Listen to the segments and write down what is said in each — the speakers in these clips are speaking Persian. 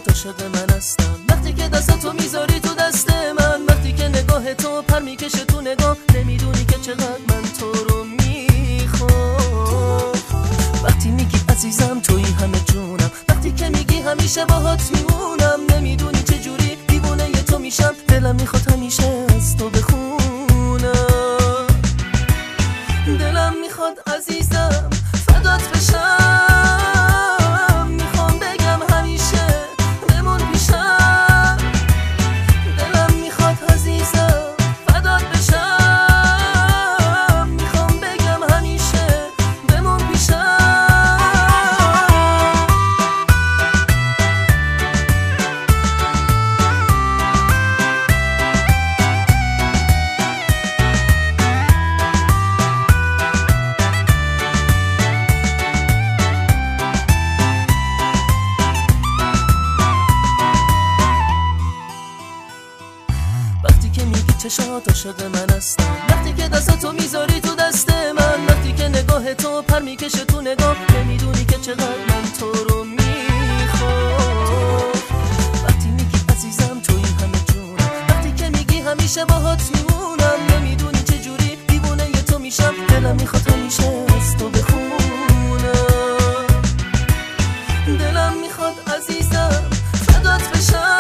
چشات عاشق من هستم. وقتی که دستاتو میذاری تو دست من، وقتی که نگاه تو پر میکشه تو نگاه، نمیدونی که چقدر من تو رو میخوام. وقتی میگی عزیزم توی همه جونم، وقتی که میگی همیشه باهات میمونم، نمیدونی چجوری دیوونه ی تو میشم. دلم میخواد همیشه از تو بخونم، دلم میخواد عزیزم فدات بشم. میخوام بگم همیشه بمون پیشم، دلم میخواد عزیزم فدات بشم. میخوام بگم همیشه بمون پیشم. وقتی که میگی چشات عاشق من هستم، وقتی که دستاتو میذاری تو دست من، وقتی که نگاه تو پر میکشه تو نگاه، نمیدونی که چقدر من تو رو میخوام. وقتی میگی عزیزم توی همه جونم، وقتی که میگی همیشه باهات میمونم، نمیدونی چجوری دیوونه ی تو میشم. دلم میخواد همیشه از تو بخونم، دلم میخواد عزیزم فدات بشم.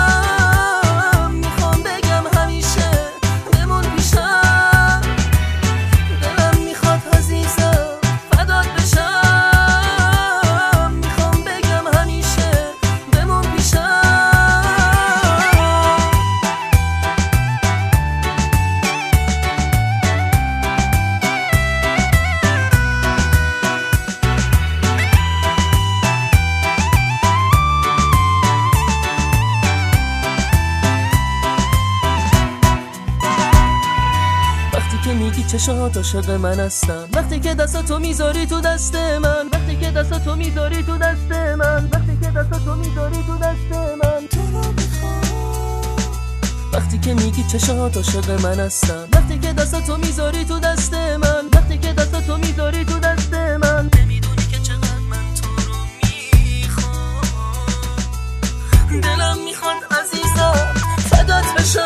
که میگی چشات عاشق من هستم، وقتی که دستاتو میذاری تو دست من، وقتی که دستاتو میذاری تو دست من، وقتی که دستاتو میذاری تو دست من، تو رو میخوام. وقتی که میگی چشات عاشق من هستم، وقتی که دستاتو میذاری تو دست من، وقتی که دستاتو میذاری تو دست من، نمیدونی که چقدر من تو رو میخوام. دلم میخواد عزیزم فدات بشم.